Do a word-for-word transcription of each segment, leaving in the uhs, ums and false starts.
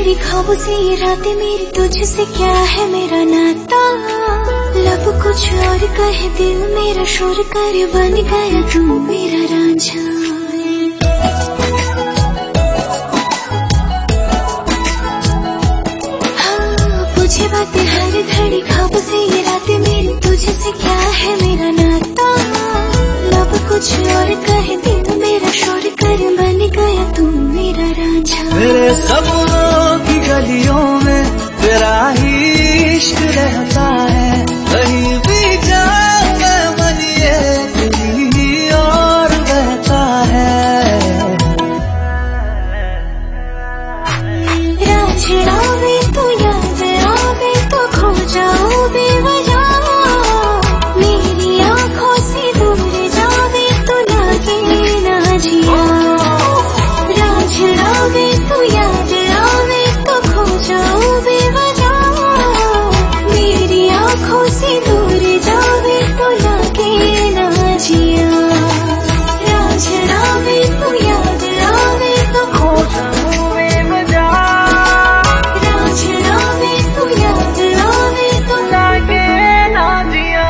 घड़ी ख्वाबों से ये रातें मेरी, तुझसे क्या है मेरा नाता। लब कुछ और कहे दिल मेरा शोर करे, बन गया तू मेरा रांझा। हाँ पूछे बातें हर घड़ी ख्वाबों से ये रातें मेरी, तुझसे क्या है मेरा नाता। लब कुछ और कहे दिल मेरा शोर करे, बन गया तू मेरा रांझा। मेरे सपनों की गलियों में तेरा ही इश्क रहता है, कहीं भी जाऊं मैं मन ये तेरी ही और बहता है। राज आवे तो याद आवे तो खो जाओ बेवजह, मेरी आंखों से दूर जावे तो लागे ना जिया। राज आवे तो याद आवे तो खो जाओ बेवजह, मेरी आंखों से दूर जावे तो लागे ना जिया। राज आवे तो याद आवे तो खो जाओ बेवजह, राज आवे तो याद आवे तो लागे ना जिया।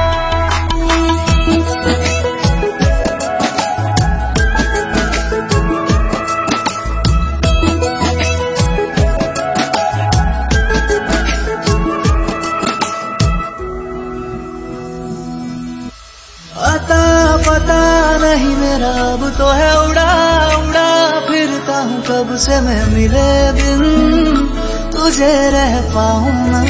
अता पता नहीं मेरा अब तो है उड़ा उड़ा फिरता हूँ कब से मैं मिले बिन तुझे रह पाऊँ ना।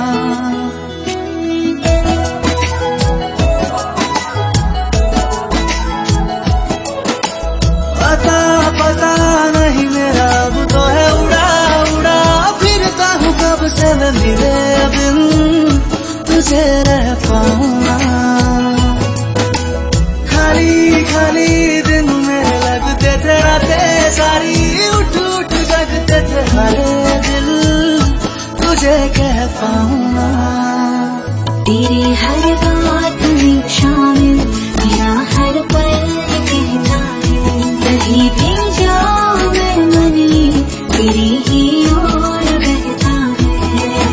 अता पता नहीं मेरा अब तो है उड़ा उड़ा फिरता हूँ कब से मैं मिले बिन तुझे रह पाऊँ ना। खाली खाली दिन में लगते थे रातें सारी, उठ उठ जगते थे हरे दिल तुझे कह पाऊँ ना। तेरी हर बात में शामिल मेरा हर पल कहता है, कहीं भी जाऊं मैं मनी तेरी ही ओर बहता है।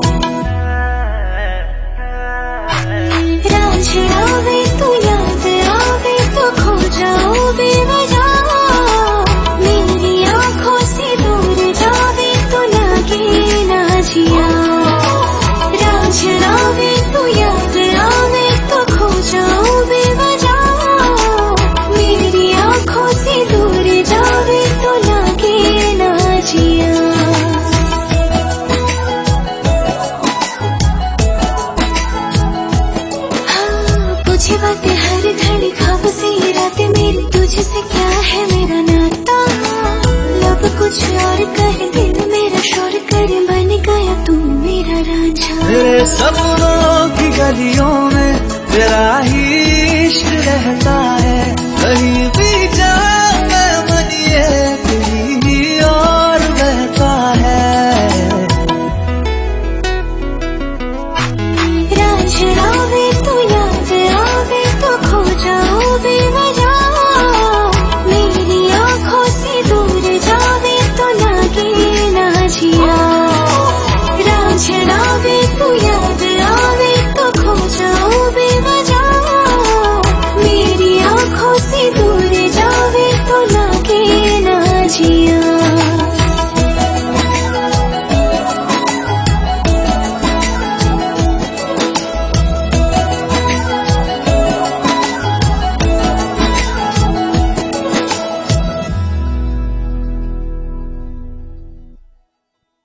राज आवे तो याद आवे तो खो जाओ बेवजह, मेरी आंखों से दूर जावे तो लागे ना जिया। राज आवे तो याद आवे तो खो जाओ बेवजह, मेरी आंखों से दूर जावे तो लागे ना जिया। पूछे बातें हर घड़ी ख्वाबों से ये रातें मेरी, तुझसे क्या है मेरा नाता। लब कुछ और कहे दिल मेरा शोर करे, बन गया तू मेरा रांझा। मेरे सपनों की गलियों में तेरा ही